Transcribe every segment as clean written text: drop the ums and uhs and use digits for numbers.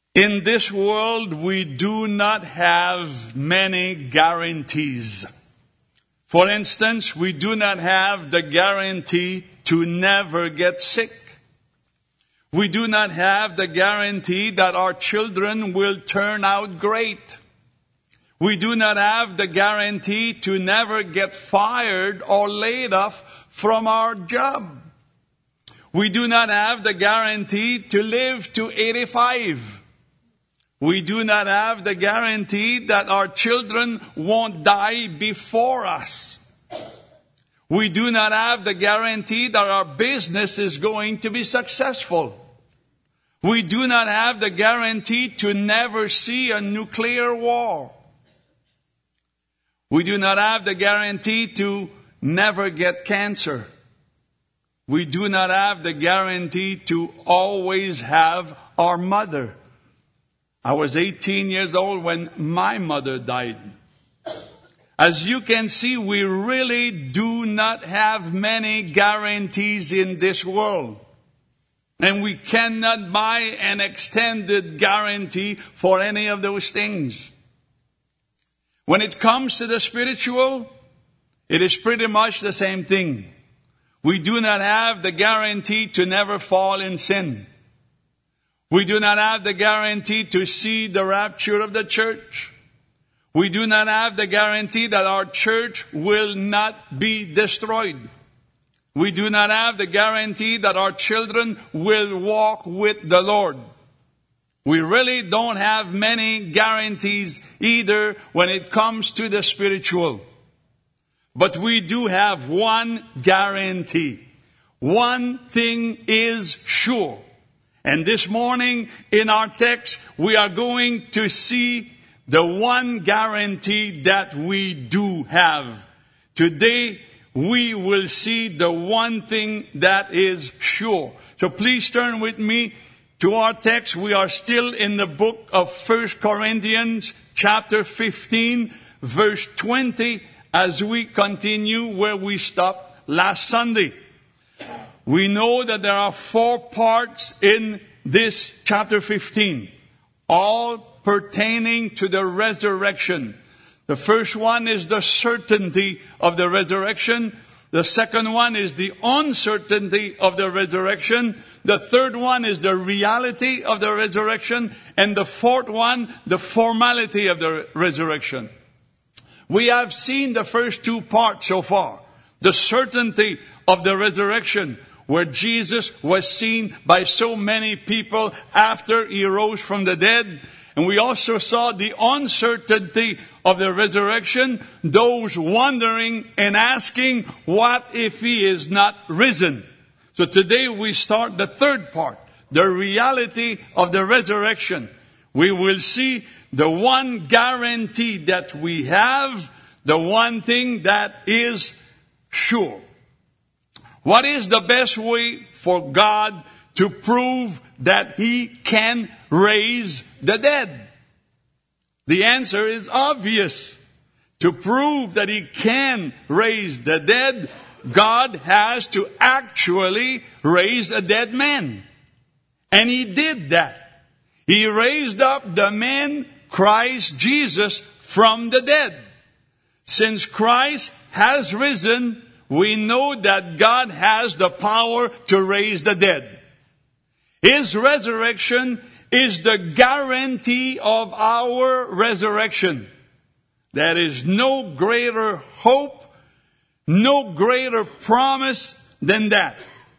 In this world, we do not have many guarantees. For instance, we do not have the guarantee to never get sick. We do not have the guarantee that our children will turn out great. We do not have the guarantee to never get fired or laid off from our job. We do not have the guarantee to live to 85. We do not have the guarantee that our children won't die before us. We do not have the guarantee that our business is going to be successful. We do not have the guarantee to never see a nuclear war. We do not have the guarantee to never get cancer. We do not have the guarantee to always have our mother. I was 18 years old when my mother died. As you can see, we really do not have many guarantees in this world. And we cannot buy an extended guarantee for any of those things. When it comes to the spiritual, it is pretty much the same thing. We do not have the guarantee to never fall in sin. We do not have the guarantee to see the rapture of the church. We do not have the guarantee that our church will not be destroyed. We do not have the guarantee that our children will walk with the Lord. We really don't have many guarantees either when it comes to the spiritual. But we do have one guarantee. One thing is sure. And this morning in our text, we are going to see the one guarantee that we do have. Today, we will see the one thing that is sure. So please turn with me to our text. We are still in the book of 1 Corinthians, chapter 15, verse 20, as we continue where we stopped last Sunday. We know that there are 4 parts in this chapter 15, all pertaining to the resurrection. The first one is the certainty of the resurrection. The second one is the uncertainty of the resurrection. The third one is the reality of the resurrection. And the fourth one, the formality of the resurrection. We have seen the first 2 parts so far. The certainty of the resurrection, where Jesus was seen by so many people after he rose from the dead. And we also saw the uncertainty of the resurrection, those wondering and asking, what if he is not risen? So today we start the third part, the reality of the resurrection. We will see the one guarantee that we have, the one thing that is sure. What is the best way for God to prove that he can raise the dead? The answer is obvious. To prove that he can raise the dead, God has to actually raise a dead man. And he did that. He raised up the man, Christ Jesus, from the dead. Since Christ has risen, we know that God has the power to raise the dead. His resurrection is the guarantee of our resurrection. There is no greater hope, no greater promise than that.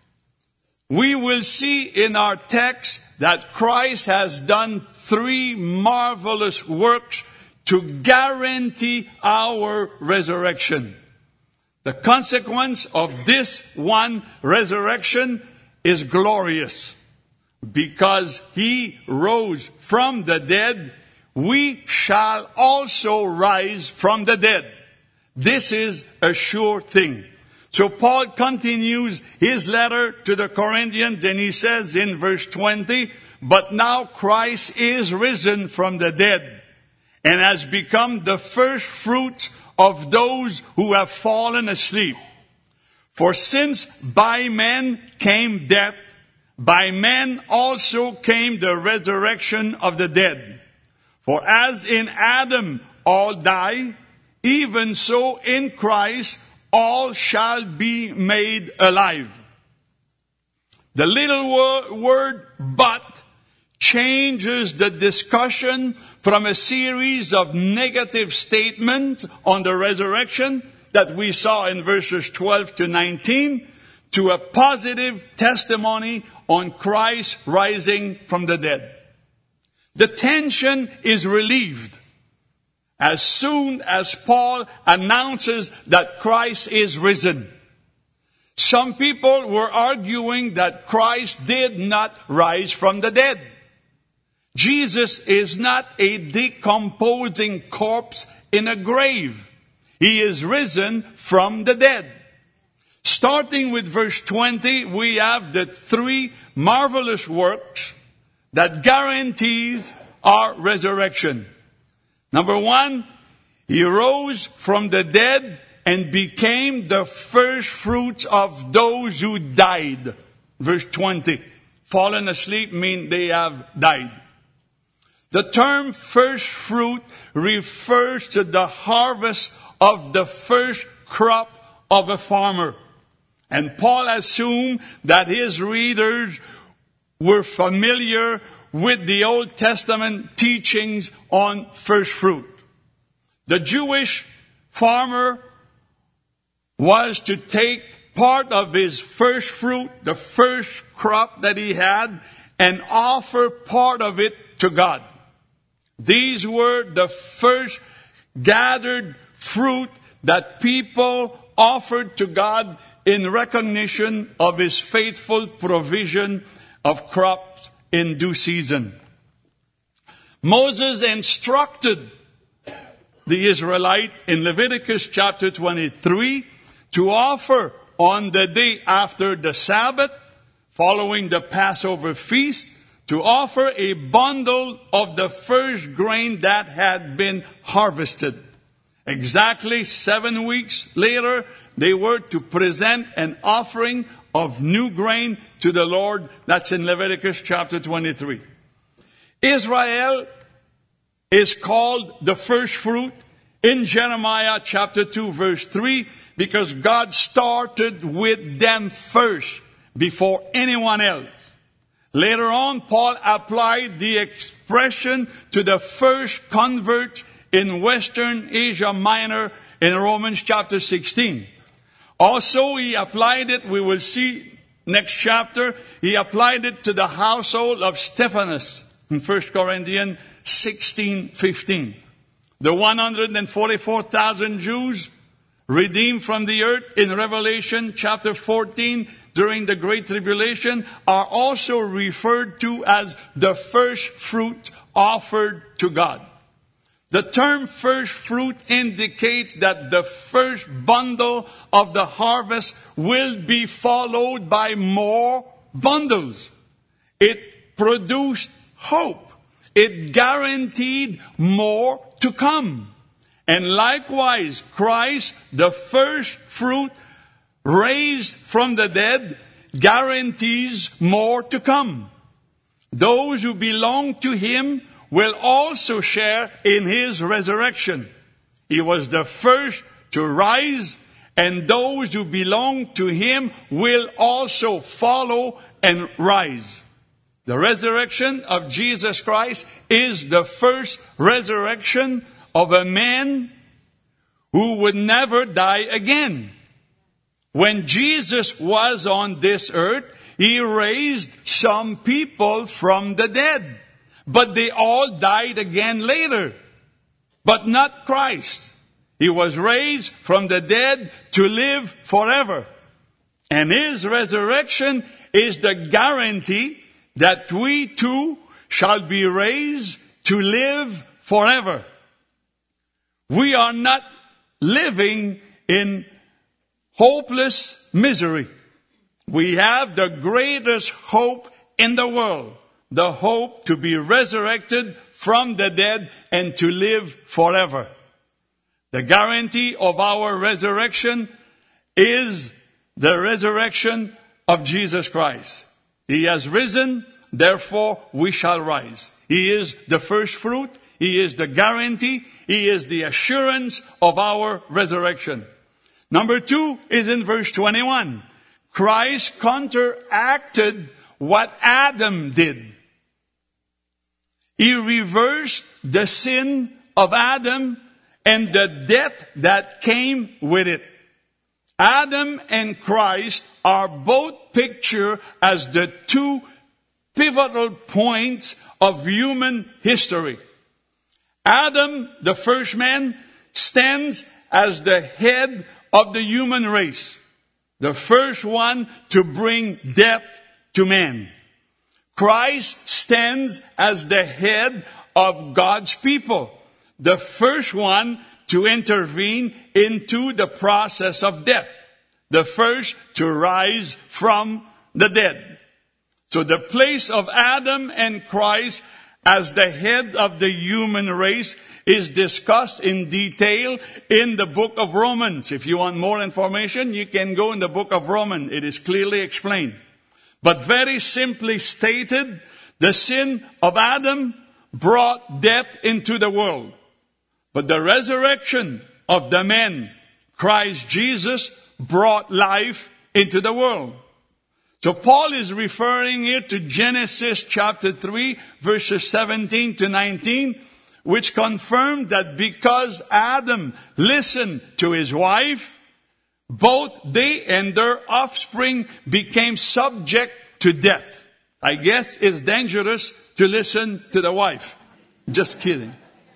We will see in our text that Christ has done 3 marvelous works to guarantee our resurrection. The consequence of this one resurrection is glorious. Because he rose from the dead, we shall also rise from the dead. This is a sure thing. So Paul continues his letter to the Corinthians, and he says in verse 20, but now Christ is risen from the dead, and has become the first fruits of those who have fallen asleep. For since by men came death, by men also came the resurrection of the dead. For as in Adam all die, even so in Christ all shall be made alive. The little word but changes the discussion from a series of negative statements on the resurrection that we saw in verses 12 to 19 to a positive testimony on Christ rising from the dead. The tension is relieved as soon as Paul announces that Christ is risen. Some people were arguing that Christ did not rise from the dead. Jesus is not a decomposing corpse in a grave. He is risen from the dead. Starting with verse 20, we have the three marvelous works that guarantees our resurrection. Number one, he rose from the dead and became the first fruits of those who died. Verse 20. Fallen asleep means they have died. The term first fruit refers to the harvest of the first crop of a farmer. And Paul assumed that his readers were familiar with the Old Testament teachings on first fruit. The Jewish farmer was to take part of his first fruit, the first crop that he had, and offer part of it to God. These were the first gathered fruit that people offered to God in recognition of his faithful provision of crops in due season. Moses instructed the Israelite in Leviticus chapter 23 to offer on the day after the Sabbath, following the Passover feast, to offer a bundle of the first grain that had been harvested. Exactly 7 weeks later, they were to present an offering of new grain to the Lord. That's in Leviticus chapter 23. Israel is called the first fruit in Jeremiah chapter 2 verse 3 because God started with them first before anyone else. Later on, Paul applied the expression to the first converts in Western Asia Minor in Romans chapter 16. Also, he applied it, we will see next chapter, he applied it to the household of Stephanus in 1 Corinthians 16:15. The 144,000 Jews redeemed from the earth in Revelation chapter 14 during the Great Tribulation are also referred to as the first fruit offered to God. The term first fruit indicates that the first bundle of the harvest will be followed by more bundles. It produced hope. It guaranteed more to come. And likewise, Christ, the first fruit raised from the dead, guarantees more to come. Those who belong to him will also share in his resurrection. He was the first to rise, and those who belong to him will also follow and rise. The resurrection of Jesus Christ is the first resurrection of a man who would never die again. When Jesus was on this earth, he raised some people from the dead. But they all died again later. But not Christ. He was raised from the dead to live forever. And his resurrection is the guarantee that we too shall be raised to live forever. We are not living in hopeless misery. We have the greatest hope in the world. The hope to be resurrected from the dead and to live forever. The guarantee of our resurrection is the resurrection of Jesus Christ. He has risen, therefore we shall rise. He is the first fruit. He is the guarantee. He is the assurance of our resurrection. Number 2 is in verse 21. Christ counteracted what Adam did. He reversed the sin of Adam and the death that came with it. Adam and Christ are both pictured as the two pivotal points of human history. Adam, the first man, stands as the head of the human race, the first one to bring death to man. Christ stands as the head of God's people, the first one to intervene into the process of death, the first to rise from the dead. So the place of Adam and Christ as the head of the human race is discussed in detail in the book of Romans. If you want more information, you can go in the book of Romans. It is clearly explained. But very simply stated, the sin of Adam brought death into the world. But the resurrection of the man, Christ Jesus, brought life into the world. So Paul is referring here to Genesis chapter 3, verses 17 to 19, which confirmed that because Adam listened to his wife, both they and their offspring became subject to death. I guess it's dangerous to listen to the wife. Just kidding.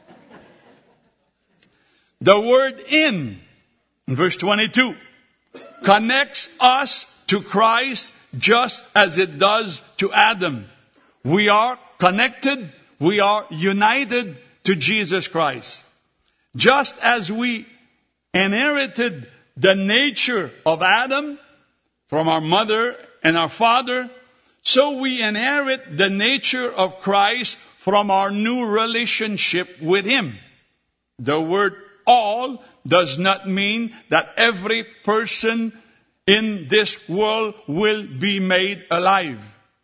The word in verse 22, connects us to Christ just as it does to Adam. We are connected, we are united to Jesus Christ. Just as we inherited the nature of Adam from our mother and our father, so we inherit the nature of Christ from our new relationship with Him. The word all does not mean that every person in this world will be made alive.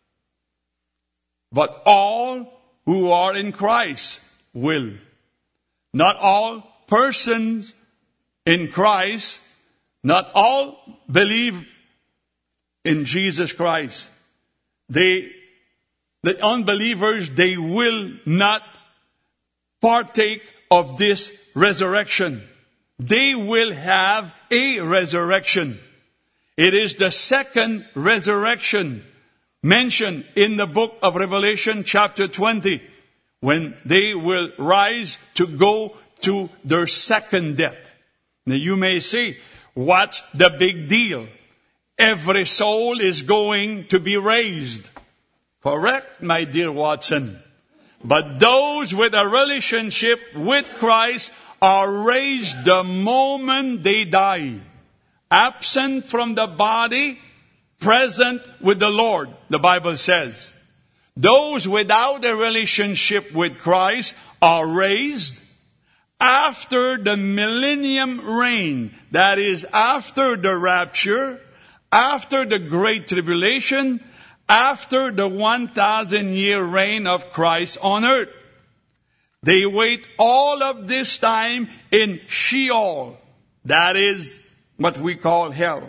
But all who are in Christ will. Not all persons in Christ, not all believe in Jesus Christ. The unbelievers, they will not partake of this resurrection. They will have a resurrection. It is the second resurrection mentioned in the book of Revelation chapter 20, when they will rise to go to their second death. Now you may say, what's the big deal? Every soul is going to be raised. Correct, my dear Watson. But those with a relationship with Christ are raised the moment they die. Absent from the body, present with the Lord, the Bible says. Those without a relationship with Christ are raised after the millennium reign. That is, after the rapture, after the great tribulation, after the 1,000-year reign of Christ on earth. They wait all of this time in Sheol. That is what we call hell.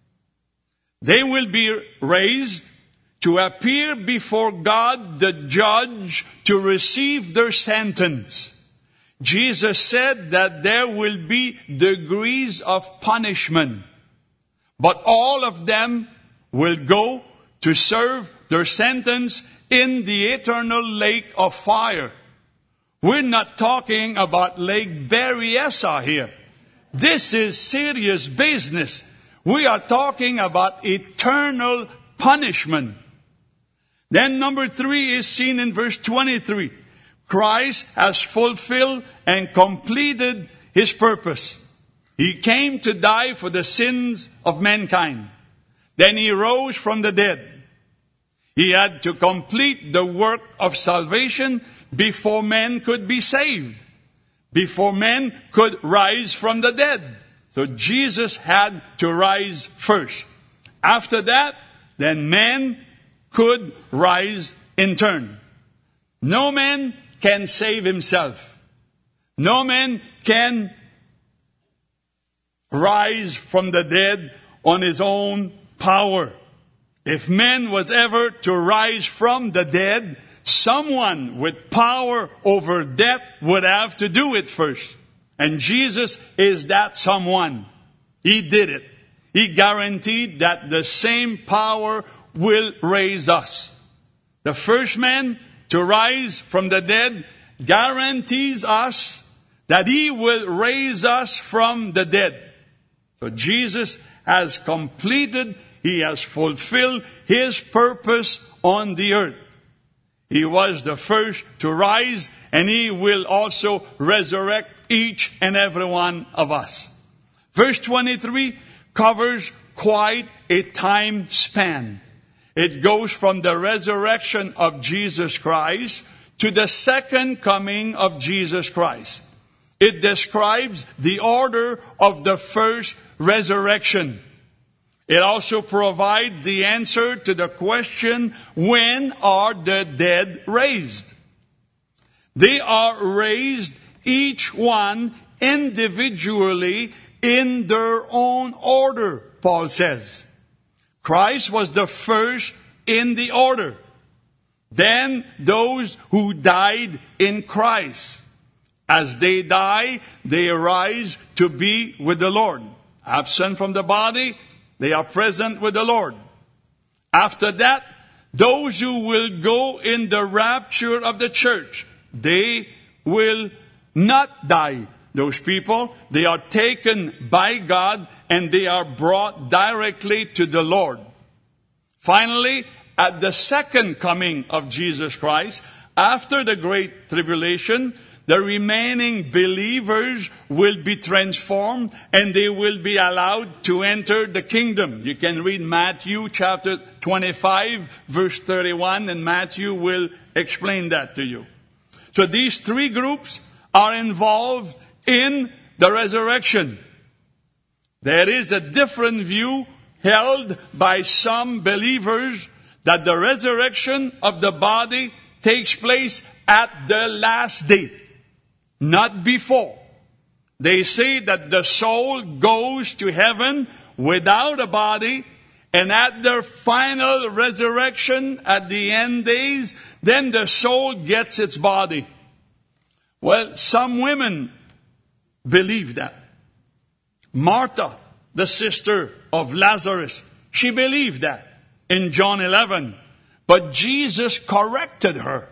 They will be raised to appear before God the judge to receive their sentence. Jesus said that there will be degrees of punishment, but all of them will go to serve their sentence in the eternal lake of fire. We're not talking about Lake Berryessa here. This is serious business. We are talking about eternal punishment. Then number 3 is seen in verse 23. Christ has fulfilled and completed His purpose. He came to die for the sins of mankind. Then He rose from the dead. He had to complete the work of salvation before man could be saved, before man could rise from the dead. So Jesus had to rise first. After that, then man could rise in turn. No man can save himself. No man can rise from the dead on his own power. If man was ever to rise from the dead, someone with power over death would have to do it first. And Jesus is that someone. He did it. He guaranteed that the same power will raise us. The first man to rise from the dead guarantees us that he will raise us from the dead. So Jesus has completed, he has fulfilled his purpose on the earth. He was the first to rise, and he will also resurrect each and every one of us. Verse 23 covers quite a time span. It goes from the resurrection of Jesus Christ to the second coming of Jesus Christ. It describes the order of the first resurrection. It also provides the answer to the question, when are the dead raised? They are raised, each one individually in their own order, Paul says. Christ was the first in the order. Then those who died in Christ. As they die, they arise to be with the Lord. Absent from the body, they are present with the Lord. After that, those who will go in the rapture of the church, they will not die. Those people, they are taken by God and they are brought directly to the Lord. Finally, at the second coming of Jesus Christ, after the great tribulation, the remaining believers will be transformed and they will be allowed to enter the kingdom. You can read Matthew chapter 25, verse 31, and Matthew will explain that to you. So these three groups are involved in the resurrection. There is a different view held by some believers that the resurrection of the body takes place at the last day, not before. They say that the soul goes to heaven without a body, and at their final resurrection at the end days, then the soul gets its body. Well, some women believe that. Martha, the sister of Lazarus, she believed that in John 11. But Jesus corrected her.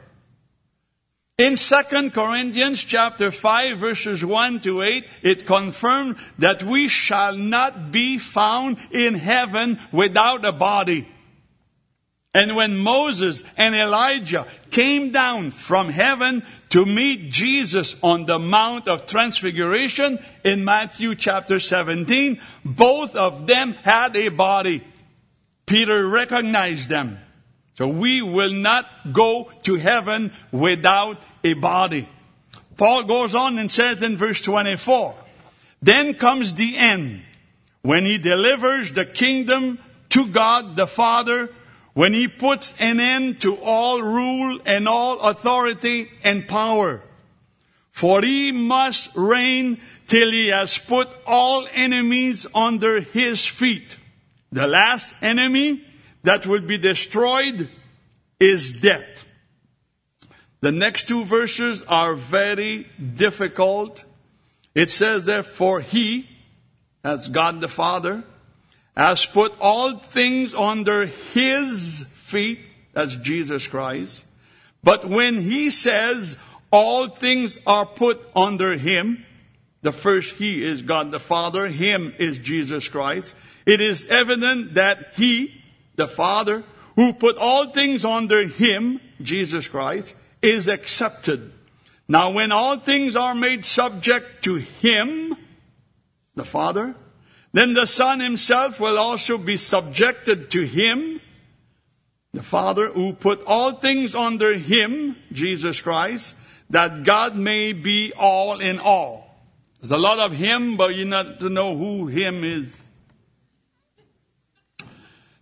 In 2 Corinthians chapter 5 verses 1 to 8, it confirmed that we shall not be found in heaven without a body. And when Moses and Elijah came down from heaven to meet Jesus on the Mount of Transfiguration in Matthew chapter 17, both of them had a body. Peter recognized them. So we will not go to heaven without a body. Paul goes on and says in verse 24, then comes the end, when he delivers the kingdom to God the Father, when he puts an end to all rule and all authority and power. For he must reign till he has put all enemies under his feet. The last enemy that will be destroyed is death. The next two verses are very difficult. It says therefore he, that's God the Father, has put all things under his feet, that's Jesus Christ. But when he says all things are put under him, the first he is God the Father, him is Jesus Christ. It is evident that he, the Father, who put all things under him, Jesus Christ, is accepted. Now when all things are made subject to him, the Father, then the Son himself will also be subjected to him, the Father, who put all things under him, Jesus Christ, that God may be all in all. There's a lot of him, but you need to know who him is.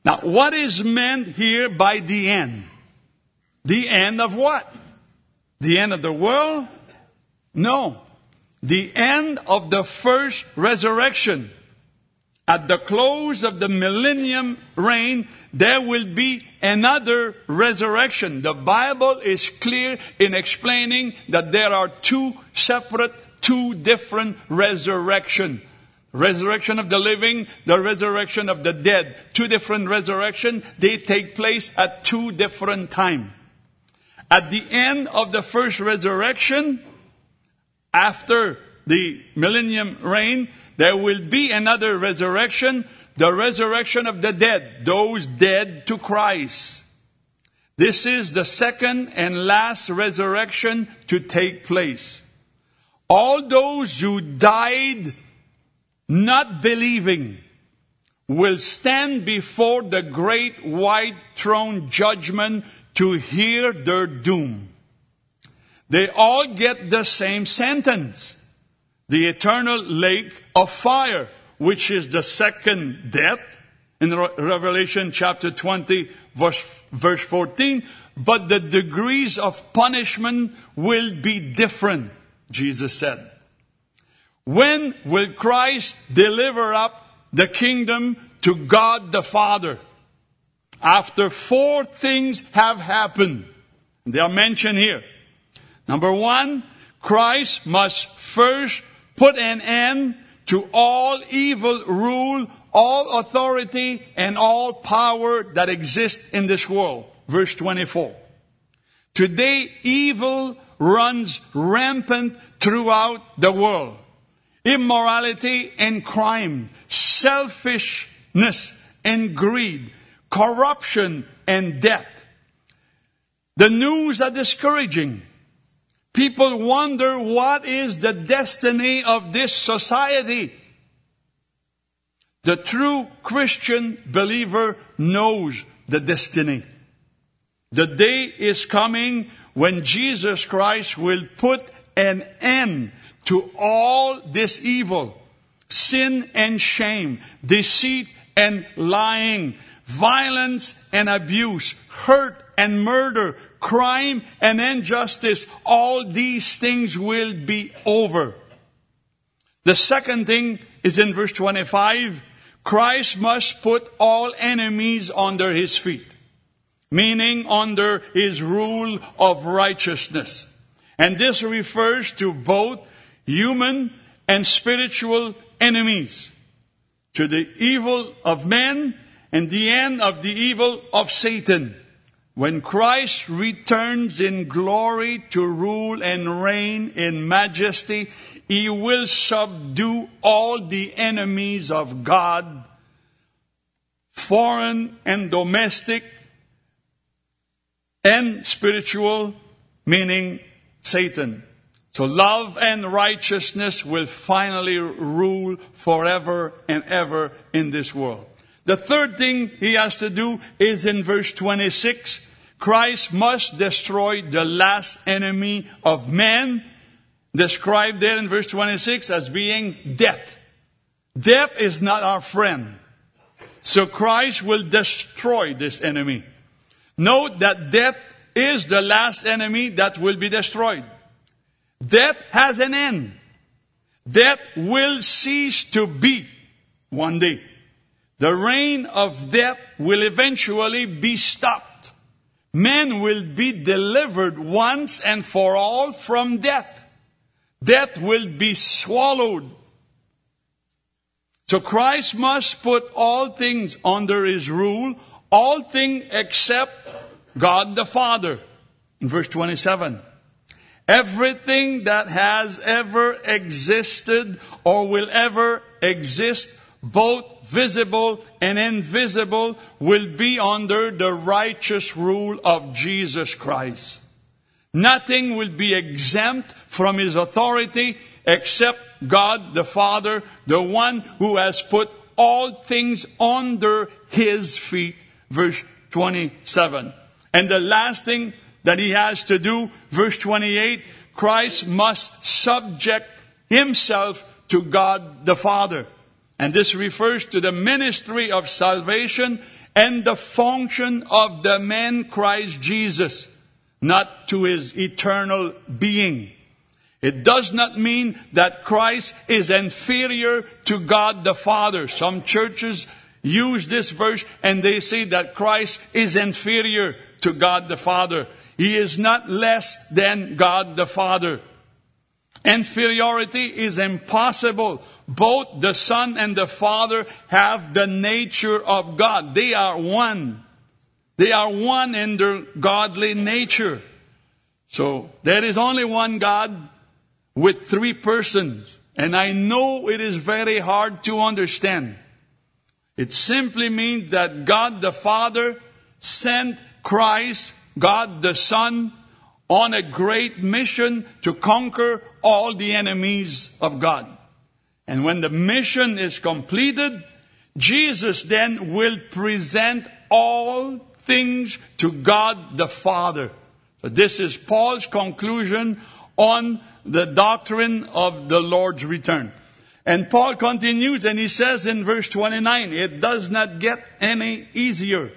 Now, what is meant here by the end? The end of what? The end of the world? No. The end of the first resurrection. At the close of the millennium reign, there will be another resurrection. The Bible is clear in explaining that there are two different resurrections. Resurrection of the living, the resurrection of the dead. Two different resurrections. They take place at two different times. At the end of the first resurrection, after the millennium reign, there will be another resurrection, the resurrection of the dead, those dead to Christ. This is the second and last resurrection to take place. All those who died not believing will stand before the great white throne judgment to hear their doom. They all get the same sentence. The eternal lake of fire, which is the second death, in Revelation chapter 20, verse 14. But the degrees of punishment will be different, Jesus said. When will Christ deliver up the kingdom to God the Father? After four things have happened. They are mentioned here. Number one, Christ must first put an end to all evil rule, all authority, and all power that exists in this world. Verse 24. Today, evil runs rampant throughout the world. Immorality and crime, selfishness and greed, corruption and death. The news are discouraging. People wonder what is the destiny of this society. The true Christian believer knows the destiny. The day is coming when Jesus Christ will put an end to all this evil, sin and shame, deceit and lying, violence and abuse, hurt and murder, crime and injustice. All these things will be over. The second thing is in verse 25. Christ must put all enemies under his feet, meaning under his rule of righteousness. And this refers to both human and spiritual enemies, to the evil of men and the end of the evil of Satan. When Christ returns in glory to rule and reign in majesty, he will subdue all the enemies of God, foreign and domestic, and spiritual, meaning Satan. So love and righteousness will finally rule forever and ever in this world. The third thing he has to do is in verse 26. Christ must destroy the last enemy of man, described there in verse 26 as being death. Death is not our friend. So Christ will destroy this enemy. Note that death is the last enemy that will be destroyed. Death has an end. Death will cease to be one day. The reign of death will eventually be stopped. Men will be delivered once and for all from death. Death will be swallowed. So Christ must put all things under his rule, all things except God the Father. In verse 27. Everything that has ever existed or will ever exist, both visible and invisible, will be under the righteous rule of Jesus Christ. Nothing will be exempt from his authority except God the Father, the one who has put all things under his feet. Verse 27. And the last thing that he has to do, verse 28, Christ must subject himself to God the Father. And this refers to the ministry of salvation and the function of the man Christ Jesus, not to his eternal being. It does not mean that Christ is inferior to God the Father. Some churches use this verse and they say that Christ is inferior to God the Father. He is not less than God the Father. Inferiority is impossible. Both the Son and the Father have the nature of God. They are one. They are one in their godly nature. So there is only one God with three persons. And I know it is very hard to understand. It simply means that God the Father sent Christ, God the Son, on a great mission to conquer all the enemies of God. And when the mission is completed, Jesus then will present all things to God the Father. So this is Paul's conclusion on the doctrine of the Lord's return. And Paul continues and he says in verse 29, it does not get any easier.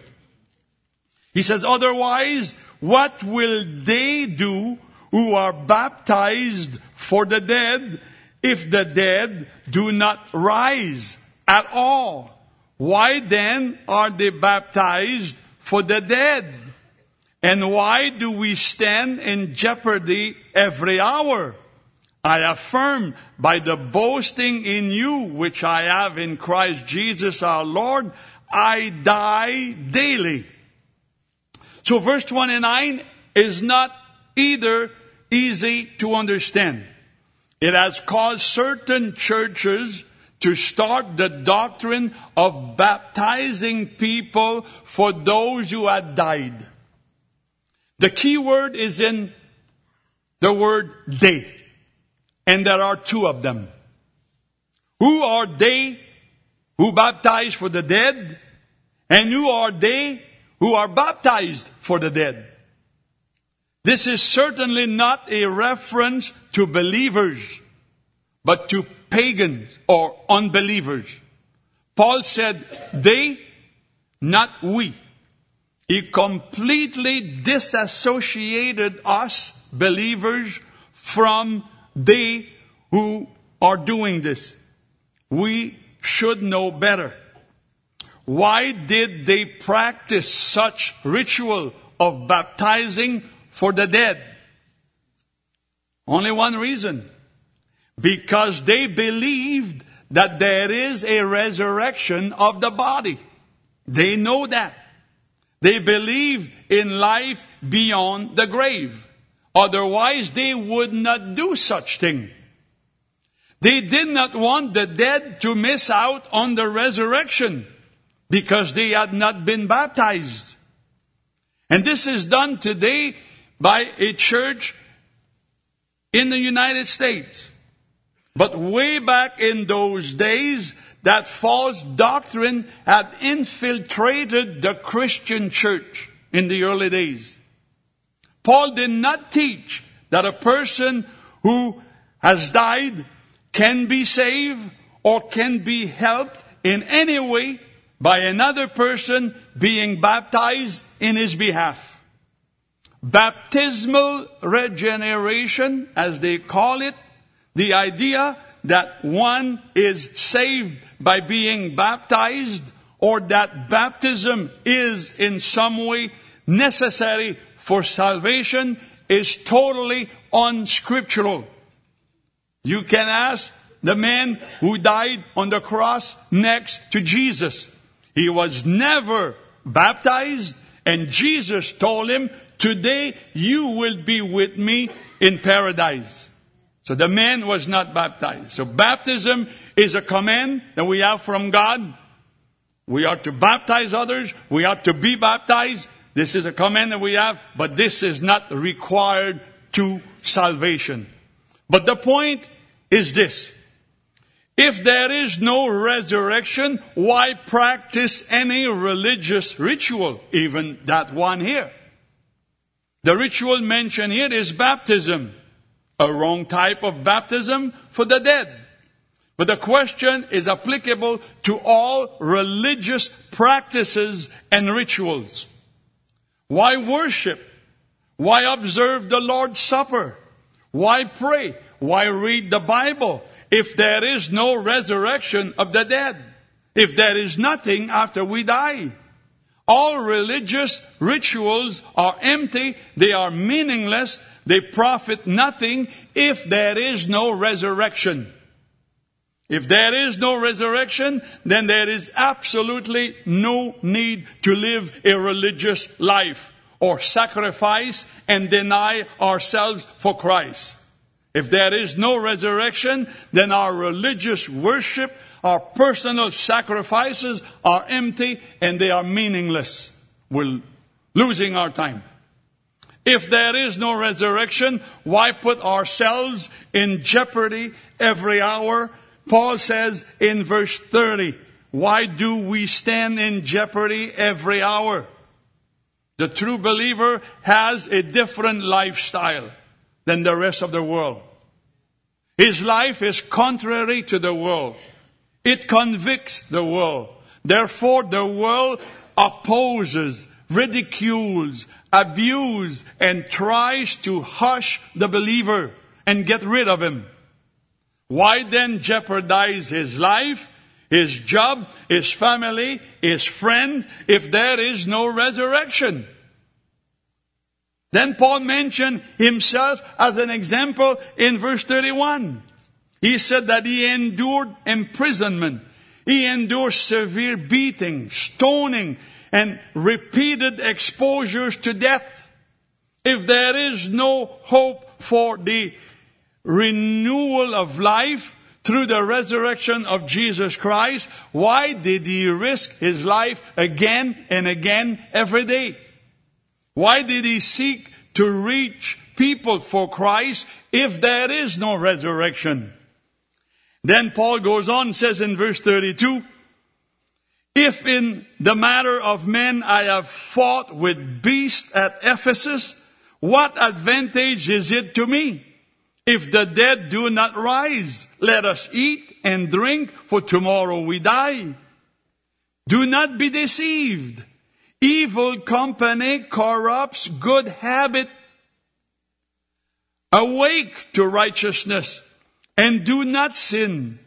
He says, otherwise, what will they do who are baptized for the dead if the dead do not rise at all? Why then are they baptized for the dead? And why do we stand in jeopardy every hour? I affirm by the boasting in you which I have in Christ Jesus our Lord, I die daily. So verse 29 is not either easy to understand. It has caused certain churches to start the doctrine of baptizing people for those who had died. The key word is in the word they. And there are two of them. Who are they who baptize for the dead? And who are they who are baptized for the dead? This is certainly not a reference to believers, but to pagans or unbelievers. Paul said they, not we. He completely disassociated us, believers, from they who are doing this. We should know better. Why did they practice such ritual of baptizing for the dead? Only one reason. Because they believed that there is a resurrection of the body. They know that. They believe in life beyond the grave. Otherwise, they would not do such thing. They did not want the dead to miss out on the resurrection because they had not been baptized. And this is done today by a church in the United States. But way back in those days, that false doctrine had infiltrated the Christian church in the early days. Paul did not teach that a person who has died can be saved or can be helped in any way by another person being baptized in his behalf. Baptismal regeneration, as they call it, the idea that one is saved by being baptized or that baptism is in some way necessary for salvation, is totally unscriptural. You can ask the man who died on the cross next to Jesus. He was never baptized, and Jesus told him, today you will be with me in paradise. So the man was not baptized. So baptism is a command that we have from God. We are to baptize others. We are to be baptized. This is a command that we have, but this is not required to salvation. But the point is this. If there is no resurrection, why practice any religious ritual, even that one here? The ritual mentioned here is baptism, a wrong type of baptism for the dead. But the question is applicable to all religious practices and rituals. Why worship? Why observe the Lord's Supper? Why pray? Why read the Bible if there is no resurrection of the dead? If there is nothing after we die? All religious rituals are empty. They are meaningless. They profit nothing if there is no resurrection. If there is no resurrection, then there is absolutely no need to live a religious life or sacrifice and deny ourselves for Christ. If there is no resurrection, then our religious worship, our personal sacrifices are empty and they are meaningless. We're losing our time. If there is no resurrection, why put ourselves in jeopardy every hour? Paul says in verse 30, why do we stand in jeopardy every hour? The true believer has a different lifestyle than the rest of the world. His life is contrary to the world. It convicts the world. Therefore, the world opposes, ridicules, abuses, and tries to hush the believer and get rid of him. Why then jeopardize his life, his job, his family, his friends, if there is no resurrection? Then Paul mentioned himself as an example in verse 31. He said that he endured imprisonment. He endured severe beating, stoning, and repeated exposures to death. If there is no hope for the renewal of life through the resurrection of Jesus Christ, why did he risk his life again and again every day? Why did he seek to reach people for Christ if there is no resurrection? Then Paul goes on and says in verse 32, if in the matter of men I have fought with beasts at Ephesus, what advantage is it to me? If the dead do not rise, let us eat and drink, for tomorrow we die. Do not be deceived. Evil company corrupts good habit. Awake to righteousness and do not sin.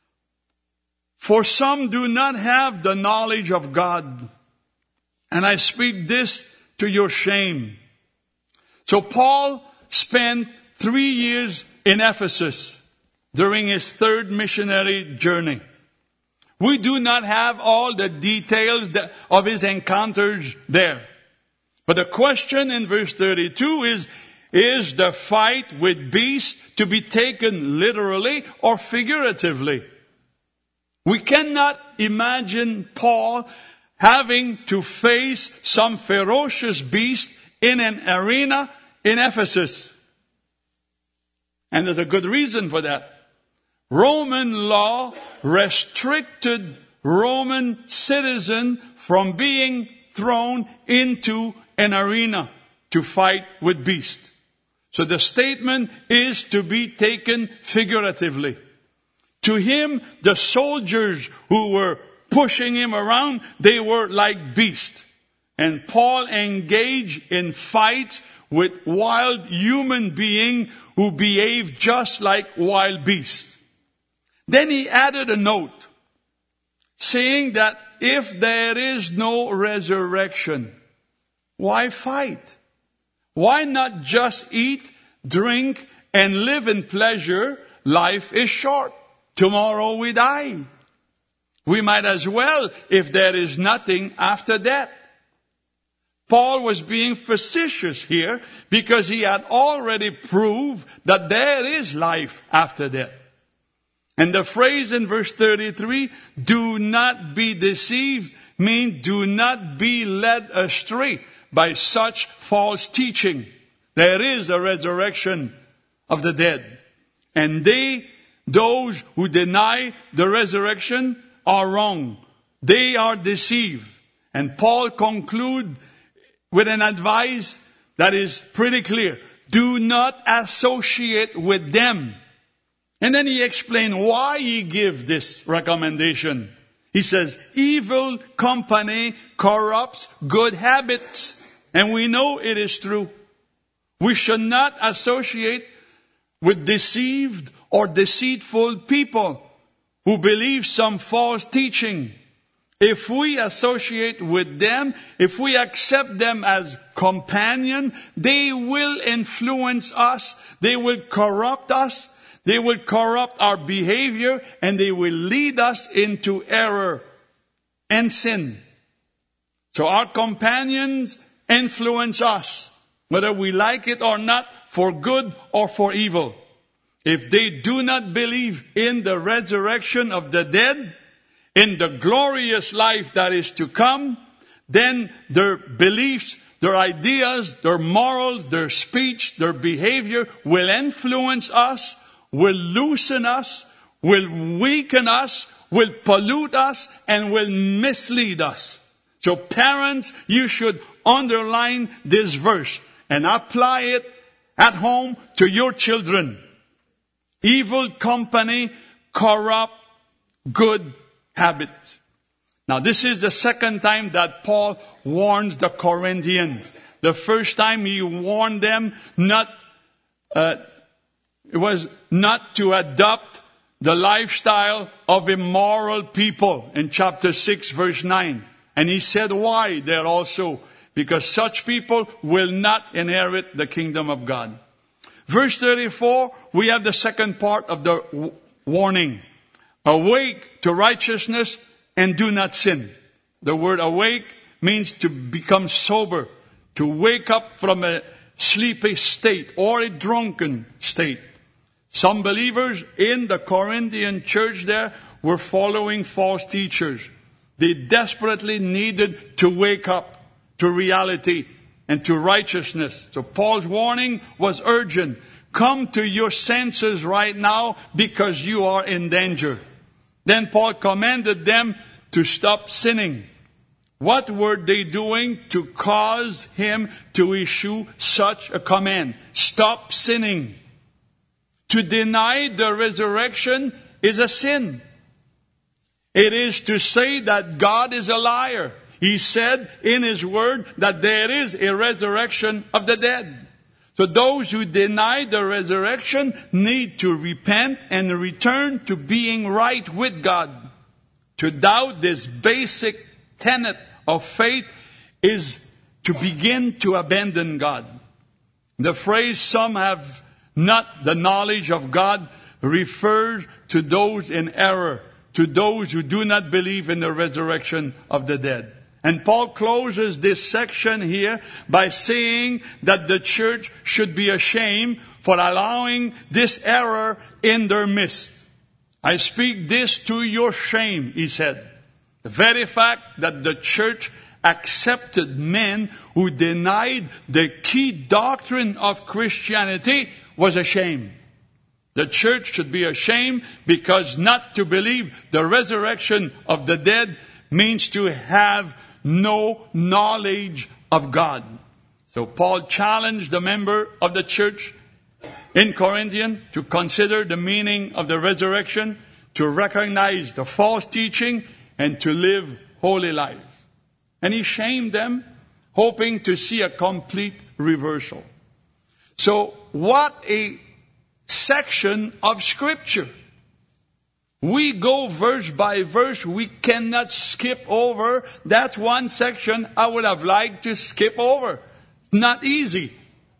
For some do not have the knowledge of God. And I speak this to your shame. So Paul spent 3 years in Ephesus during his third missionary journey. We do not have all the details of his encounters there. But the question in verse 32 is the fight with beasts to be taken literally or figuratively? We cannot imagine Paul having to face some ferocious beast in an arena in Ephesus. And there's a good reason for that. Roman law restricted Roman citizens from being thrown into an arena to fight with beasts. So the statement is to be taken figuratively. To him, the soldiers who were pushing him around, they were like beasts. And Paul engaged in fights with wild human beings who behaved just like wild beasts. Then he added a note saying that if there is no resurrection, why fight? Why not just eat, drink, and live in pleasure? Life is short. Tomorrow we die. We might as well if there is nothing after death. Paul was being facetious here because he had already proved that there is life after death. And the phrase in verse 33, do not be deceived, means do not be led astray by such false teaching. There is a resurrection of the dead. And those who deny the resurrection are wrong. They are deceived. And Paul concludes with an advice that is pretty clear. Do not associate with them. And then he explained why he gave this recommendation. He says, evil company corrupts good habits. And we know it is true. We should not associate with deceived or deceitful people who believe some false teaching. If we associate with them, if we accept them as companion, they will influence us. They will corrupt us. They will corrupt our behavior, and they will lead us into error and sin. So our companions influence us, whether we like it or not, for good or for evil. If they do not believe in the resurrection of the dead, in the glorious life that is to come, then their beliefs, their ideas, their morals, their speech, their behavior will influence us, will loosen us, will weaken us, will pollute us, and will mislead us. So parents, you should underline this verse and apply it at home to your children. Evil company corrupt good habits. Now this is the second time that Paul warns the Corinthians. The first time he warned them it was not to adopt the lifestyle of immoral people in chapter 6 verse 9. And he said why there also. Because such people will not inherit the kingdom of God. Verse 34, we have the second part of the warning. Awake to righteousness and do not sin. The word awake means to become sober, to wake up from a sleepy state or a drunken state. Some believers in the Corinthian church there were following false teachers. They desperately needed to wake up to reality and to righteousness. So Paul's warning was urgent. Come to your senses right now because you are in danger. Then Paul commanded them to stop sinning. What were they doing to cause him to issue such a command? Stop sinning. To deny the resurrection is a sin. It is to say that God is a liar. He said in His Word that there is a resurrection of the dead. So those who deny the resurrection need to repent and return to being right with God. To doubt this basic tenet of faith is to begin to abandon God. The phrase, some have not the knowledge of God, refers to those in error, to those who do not believe in the resurrection of the dead. And Paul closes this section here by saying that the church should be ashamed for allowing this error in their midst. I speak this to your shame, he said. The very fact that the church accepted men who denied the key doctrine of Christianity was a shame. The church should be ashamed because not to believe the resurrection of the dead means to have no knowledge of God. So Paul challenged the member of the church in Corinthian to consider the meaning of the resurrection, to recognize the false teaching, and to live holy life. And he shamed them, hoping to see a complete reversal. So what a section of Scripture. We go verse by verse. We cannot skip over. That's one section I would have liked to skip over. Not easy.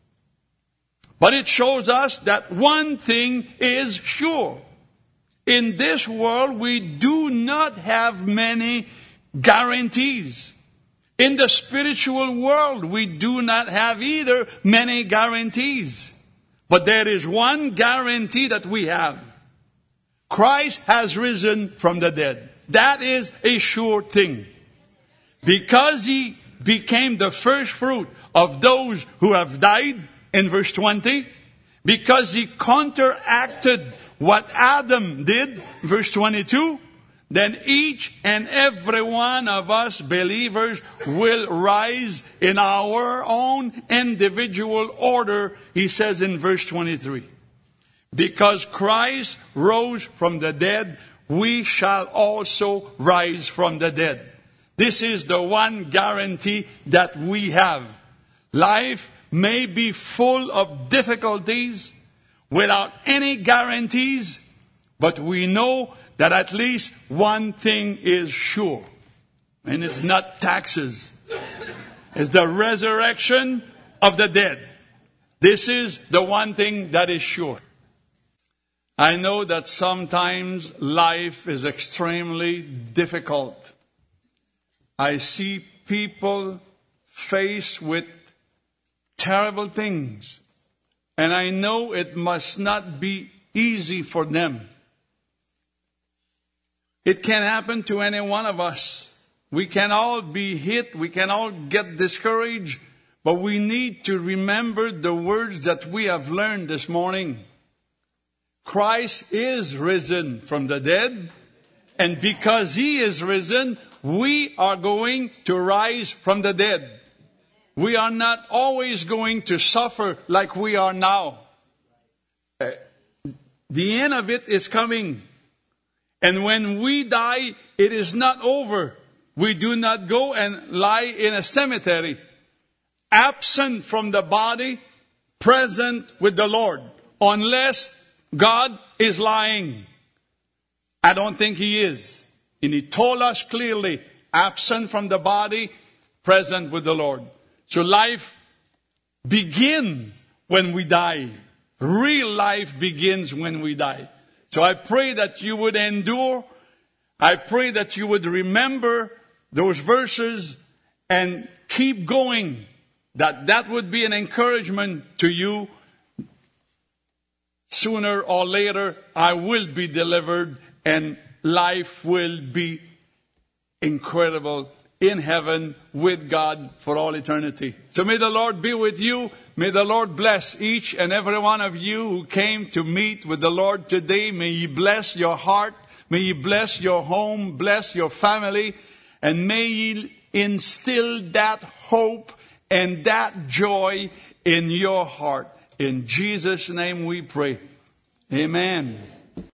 But it shows us that one thing is sure. In this world, we do not have many guarantees. In the spiritual world, we do not have either many guarantees. But there is one guarantee that we have. Christ has risen from the dead. That is a sure thing. Because He became the first fruit of those who have died, in verse 20, because He counteracted what Adam did, verse 22, then each and every one of us believers will rise in our own individual order, he says in verse 23. Because Christ rose from the dead, we shall also rise from the dead. This is the one guarantee that we have. Life may be full of difficulties without any guarantees, but we know that at least one thing is sure. And it's not taxes. It's the resurrection of the dead. This is the one thing that is sure. I know that sometimes life is extremely difficult. I see people faced with terrible things. And I know it must not be easy for them. It can happen to any one of us. We can all be hit. We can all get discouraged. But we need to remember the words that we have learned this morning. Christ is risen from the dead. And because He is risen, we are going to rise from the dead. We are not always going to suffer like we are now. The end of it is coming. And when we die, it is not over. We do not go and lie in a cemetery, absent from the body, present with the Lord, unless God is lying. I don't think He is. And He told us clearly, absent from the body, present with the Lord. So life begins when we die. Real life begins when we die. So I pray that you would endure. I pray that you would remember those verses and keep going. That would be an encouragement to you. Sooner or later, I will be delivered and life will be incredible in heaven with God for all eternity. So may the Lord be with you. May the Lord bless each and every one of you who came to meet with the Lord today. May He bless your heart. May He bless your home, bless your family, and may He instill that hope and that joy in your heart. In Jesus' name we pray. Amen.